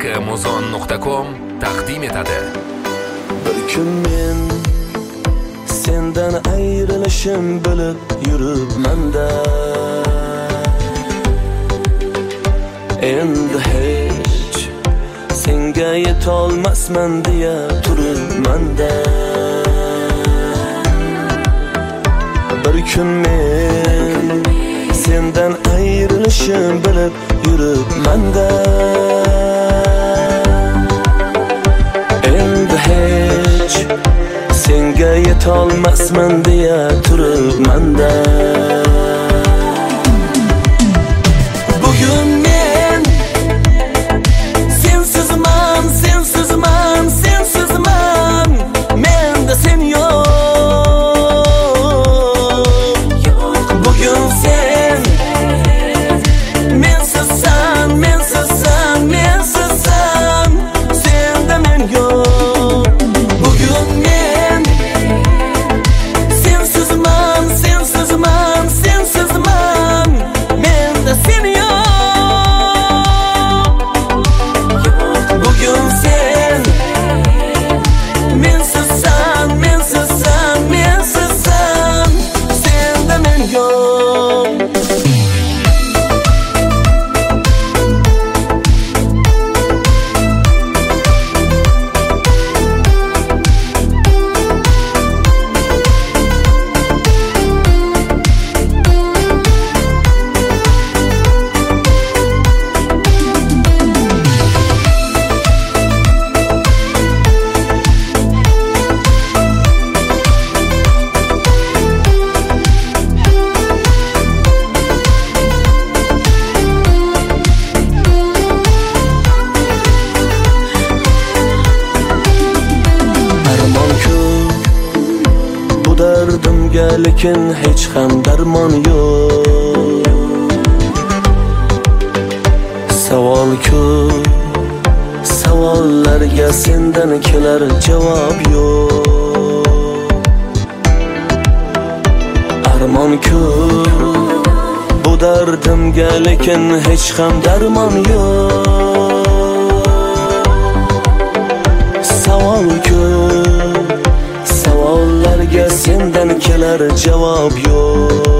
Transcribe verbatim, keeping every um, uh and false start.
amazon nuqta com taqdim etadi. Bir kun men sendan ayrilishim bilib yuribmanda, endi hech senga yetolmasman deya turibmanda. Bir kun men sendan ayrilishim bilib yuribmanda, endi hech senga yetolmasman deya turibmanda. Bugun men sensizman, sensizman, sensizman, menda sen yo'q. Bugun sen mensizsan, mensizsan, mensizsan, senda men yo'q. Bugun men sensizman, sensizman, sensizman, menda sen yo'q. Bugun sen mensizsan, mensizsan, mensizsan, senda men yo'q. Dardimga lekin hech ham darmon yo'q. Savol ko'p, savollarga sendan kelar javob yo'q. Armon ko'p, bu dardimga lekin hech ham darmon yo'q. Savol ko'p, savollarga sendan kelar javob yo'q.